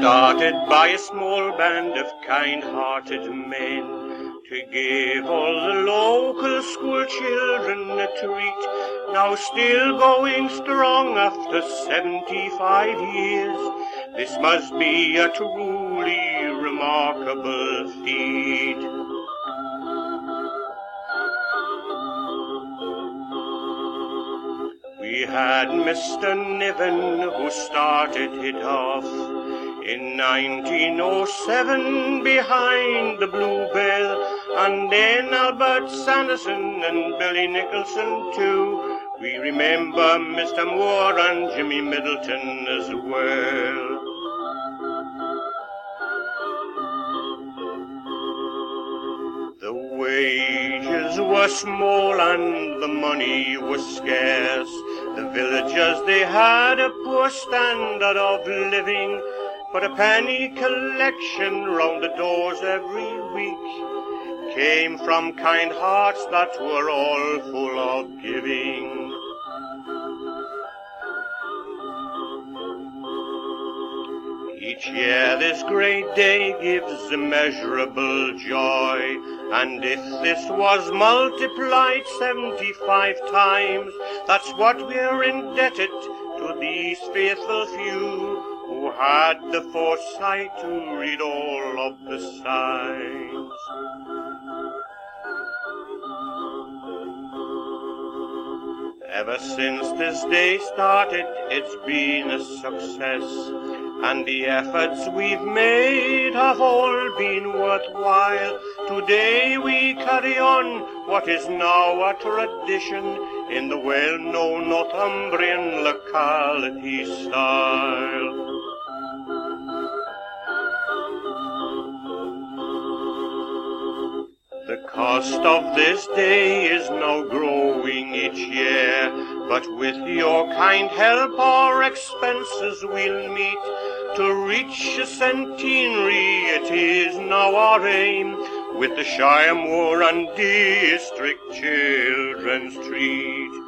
started by a small band of kind-hearted men to give all the local school children a treat. Now still going strong after 75 years, this must be a truly remarkable feat. We had Mr. Niven who started it off in 1907 behind the Bluebell, and then Albert Sanderson and Billy Nicholson too. We remember Mr. Moore and Jimmy Middleton as well. The wages were small and the money was scarce. The villagers, they had a poor standard of living, but a penny collection round the doors every week came from kind hearts that were all full of giving. Each year this great day gives immeasurable joy, and if this was multiplied 75 times, that's what we're indebted to these faithful few who had the foresight to read all of the signs. Ever since this day started, it's been a success, and the efforts we've made have all been worthwhile. Today we carry on what is now a tradition in the well-known Northumbrian locality style. The cost of this day is now growing each year, but with your kind help our expenses will meet. To reach a centenary it is now our aim, with the Shire Moor and District Children's Treat.